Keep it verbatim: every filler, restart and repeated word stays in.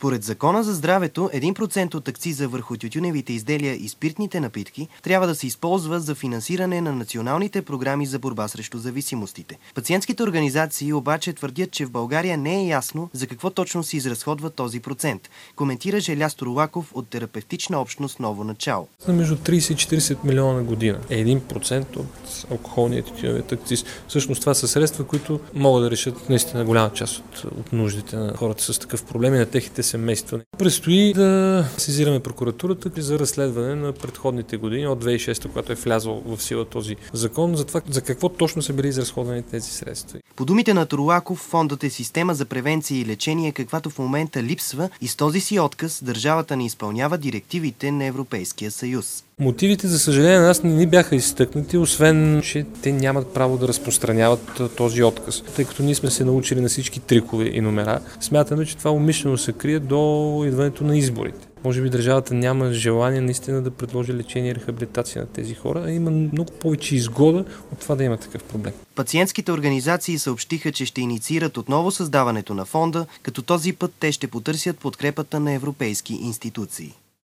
Според Закона за здравето, един процент от акциза върху тютюневите изделия и спиртните напитки трябва да се използва за финансиране на националните програми за борба срещу зависимостите. Пациентските организации обаче твърдят, че в България не е ясно за какво точно се изразходва този процент. Коментира Желяз Торлаков от терапевтична общност Ново начало. Между трийсет и четирийсет милиона на година е един процент от алкохолния и тютюневият акциз. Всъщност това са средства, които могат да решат наистина голяма част от, от нуждите на хората с такъв проблем и на техните семейства. Предстои да сезираме прокуратурата за разследване на предходните години от две хиляди и шеста, когато е влязъл в сила този закон, за това за какво точно са били изразходвани тези средства. По думите на Торлаков, фондът е система за превенция и лечение, каквато в момента липсва, и с този си отказ държавата не изпълнява директивите на Европейския съюз. Мотивите, за съжаление, на нас не ни бяха изтъкнати, освен че те нямат право да разпространяват този отказ. Тъй като ние сме се научили на всички трикове и номера, смятаме, че това умишлено се крие до идването на изборите. Може би държавата няма желание наистина да предложи лечение и рехабилитация на тези хора, а има много повече изгода от това да има такъв проблем. Пациентските организации съобщиха, че ще инициират отново създаването на фонда, като този път те ще потърсят подкрепата на европейски институции.